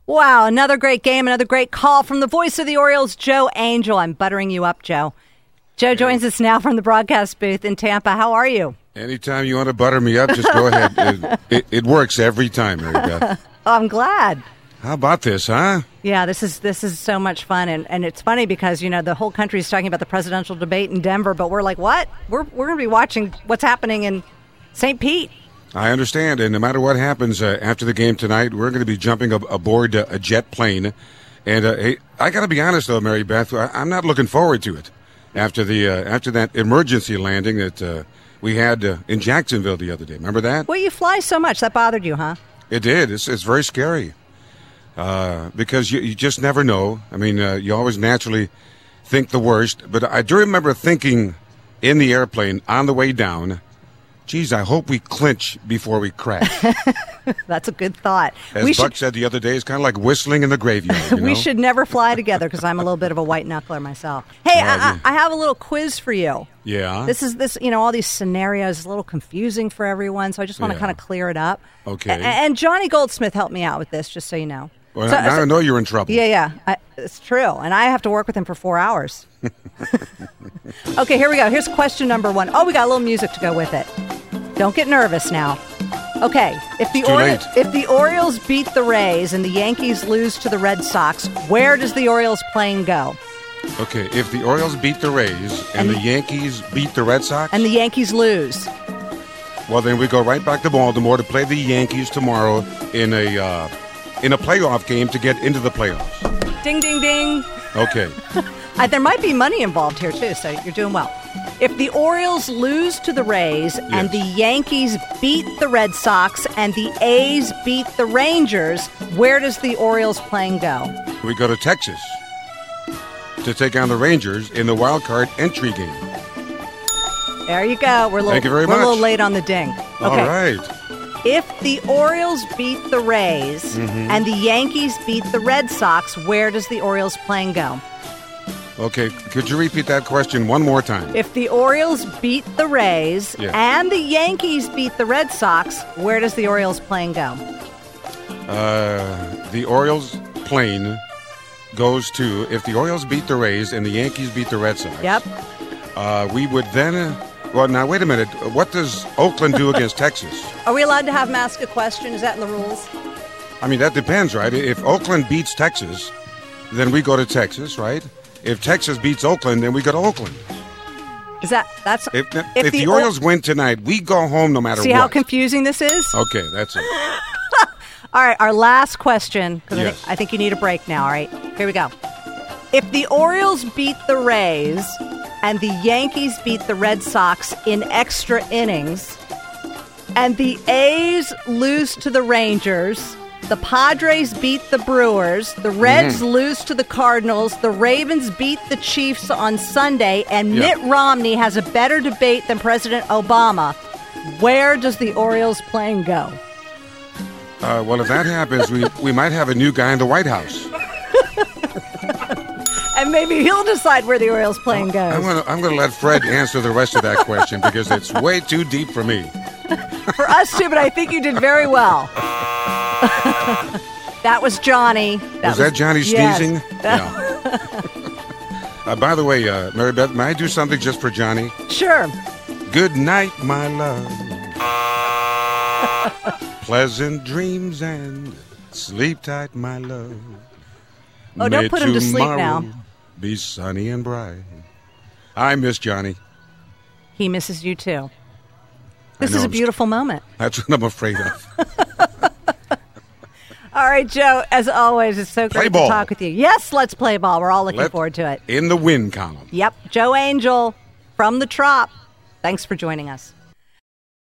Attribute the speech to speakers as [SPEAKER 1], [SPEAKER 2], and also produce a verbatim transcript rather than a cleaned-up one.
[SPEAKER 1] Wow, another great game, another great call from the voice of the Orioles, Joe Angel. I'm buttering you up, Joe. Joe joins us now from the broadcast booth in Tampa. How are you?
[SPEAKER 2] Anytime you want to butter me up, just go ahead. It, it, it works every time, Mary Beth.
[SPEAKER 1] Oh, I'm glad.
[SPEAKER 2] How about this, huh?
[SPEAKER 1] Yeah, this is this is so much fun, and, and it's funny because, you know, the whole country is talking about the presidential debate in Denver, but we're like, what? We're we're going to be watching what's happening in Saint Pete.
[SPEAKER 2] I understand, and no matter what happens uh, after the game tonight, we're going to be jumping ab- aboard uh, a jet plane. And uh, hey, I got to be honest, though, Mary Beth, I- I'm not looking forward to it after the uh, after that emergency landing that uh, we had uh, in Jacksonville the other day. Remember that?
[SPEAKER 1] Well, you fly so much. That bothered you, huh?
[SPEAKER 2] It did. It's, it's very scary uh, because you, you just never know. I mean, uh, you always naturally think the worst. But I do remember thinking in the airplane on the way down, geez, I hope we clinch before we crash.
[SPEAKER 1] That's a good thought.
[SPEAKER 2] As
[SPEAKER 1] we
[SPEAKER 2] Buck
[SPEAKER 1] should,
[SPEAKER 2] said the other day, it's kind of like whistling in the graveyard. You know?
[SPEAKER 1] We should never fly together because I'm a little bit of a white knuckler myself. Hey,
[SPEAKER 2] Uh,
[SPEAKER 1] I,
[SPEAKER 2] yeah.
[SPEAKER 1] I, I have a little quiz for you.
[SPEAKER 2] Yeah.
[SPEAKER 1] This is this, you know, all these scenarios is a little confusing for everyone, so I just want to
[SPEAKER 2] Yeah.
[SPEAKER 1] kind of clear it up.
[SPEAKER 2] Okay.
[SPEAKER 1] A- and Johnny Goldsmith helped me out with this, just so you know.
[SPEAKER 2] Well,
[SPEAKER 1] So-
[SPEAKER 2] now
[SPEAKER 1] so-
[SPEAKER 2] I know you're in trouble.
[SPEAKER 1] Yeah, yeah, I, it's true, and I have to work with him for four hours. Okay, here we go. Here's question number one. Oh, we got a little music to go with it. Don't get nervous now. Okay, if the
[SPEAKER 2] It's too
[SPEAKER 1] Ori-
[SPEAKER 2] late.
[SPEAKER 1] if the Orioles beat the Rays and the Yankees lose to the Red Sox, where does the Orioles plane go?
[SPEAKER 2] Okay, if the Orioles beat the Rays and,
[SPEAKER 1] And-
[SPEAKER 2] the Yankees beat the Red Sox,
[SPEAKER 1] And the Yankees lose.
[SPEAKER 2] well, then we go right back to Baltimore to play the Yankees tomorrow in a uh, in a playoff game to get into the playoffs.
[SPEAKER 1] Ding, ding, ding.
[SPEAKER 2] Okay.
[SPEAKER 1] Uh, there might be money involved here, too, so you're doing well. If the Orioles lose to the Rays and the
[SPEAKER 2] Yes.
[SPEAKER 1] Yankees beat the Red Sox and the A's beat the Rangers, where does the Orioles plane go?
[SPEAKER 2] We go to Texas to take on the Rangers in the wild card entry game.
[SPEAKER 1] There you go. We're a little,
[SPEAKER 2] Thank you very
[SPEAKER 1] we're a little
[SPEAKER 2] much.
[SPEAKER 1] late on the ding. Okay.
[SPEAKER 2] All right.
[SPEAKER 1] If the Orioles beat the Rays
[SPEAKER 2] Mm-hmm.
[SPEAKER 1] and the Yankees beat the Red Sox, where does the Orioles plane go?
[SPEAKER 2] Okay, could you repeat that question one more time?
[SPEAKER 1] If the Orioles beat the Rays
[SPEAKER 2] Yeah.
[SPEAKER 1] and the Yankees beat the Red Sox, where does the Orioles plane go?
[SPEAKER 2] Uh, the Orioles plane goes to, if the Orioles beat the Rays and the Yankees beat the Red Sox,
[SPEAKER 1] Yep.
[SPEAKER 2] uh, we would then, uh, well, now wait a minute, what does Oakland do against Texas?
[SPEAKER 1] Are we allowed to have them ask a question? Is that in the rules?
[SPEAKER 2] I mean, that depends, right? If Oakland beats Texas, then we go to Texas, right? If Texas beats Oakland, then we go to Oakland.
[SPEAKER 1] Is that that's
[SPEAKER 2] If, if,
[SPEAKER 1] if
[SPEAKER 2] the,
[SPEAKER 1] the
[SPEAKER 2] Orioles win tonight, we go home no matter
[SPEAKER 1] see
[SPEAKER 2] what.
[SPEAKER 1] how confusing this is?
[SPEAKER 2] Okay, that's it.
[SPEAKER 1] All right, our last question, because I,
[SPEAKER 2] Yes.
[SPEAKER 1] think, I think you need a break now, all right? Here we go. If the Orioles beat the Rays and the Yankees beat the Red Sox in extra innings, and the A's lose to the Rangers, the Padres beat the Brewers, the Reds
[SPEAKER 2] Mm-hmm.
[SPEAKER 1] lose to the Cardinals, the Ravens beat the Chiefs on Sunday, and
[SPEAKER 2] Yeah.
[SPEAKER 1] Mitt Romney has a better debate than President Obama, where does the Orioles plane go?
[SPEAKER 2] Uh, well, if that happens, we, we might have a new guy in the White House.
[SPEAKER 1] And maybe he'll decide where the Orioles plane goes.
[SPEAKER 2] I'm gonna I'm gonna let Fred answer the rest of that question because it's way too deep for me.
[SPEAKER 1] For us too, but I think you did very well. That was Johnny.
[SPEAKER 2] Was that Johnny
[SPEAKER 1] yes.
[SPEAKER 2] sneezing? Yeah. uh, by the way, uh, Mary Beth, may I do something just for Johnny?
[SPEAKER 1] Sure.
[SPEAKER 2] Good night, my love. Pleasant dreams and sleep tight, my love.
[SPEAKER 1] Oh, don't
[SPEAKER 2] May
[SPEAKER 1] put him to sleep
[SPEAKER 2] tomorrow
[SPEAKER 1] now.
[SPEAKER 2] Be sunny and bright. I miss Johnny.
[SPEAKER 1] He misses you too.
[SPEAKER 2] I
[SPEAKER 1] This
[SPEAKER 2] know,
[SPEAKER 1] is a
[SPEAKER 2] I'm-
[SPEAKER 1] beautiful moment.
[SPEAKER 2] That's what I'm afraid of.
[SPEAKER 1] All right, Joe, as always, it's so
[SPEAKER 2] Play
[SPEAKER 1] great
[SPEAKER 2] ball.
[SPEAKER 1] to talk with you. Yes, let's play ball. We're all looking
[SPEAKER 2] Let-
[SPEAKER 1] forward to it.
[SPEAKER 2] In the win column.
[SPEAKER 1] Yep. Joe Angel from the Trop. Thanks for joining us.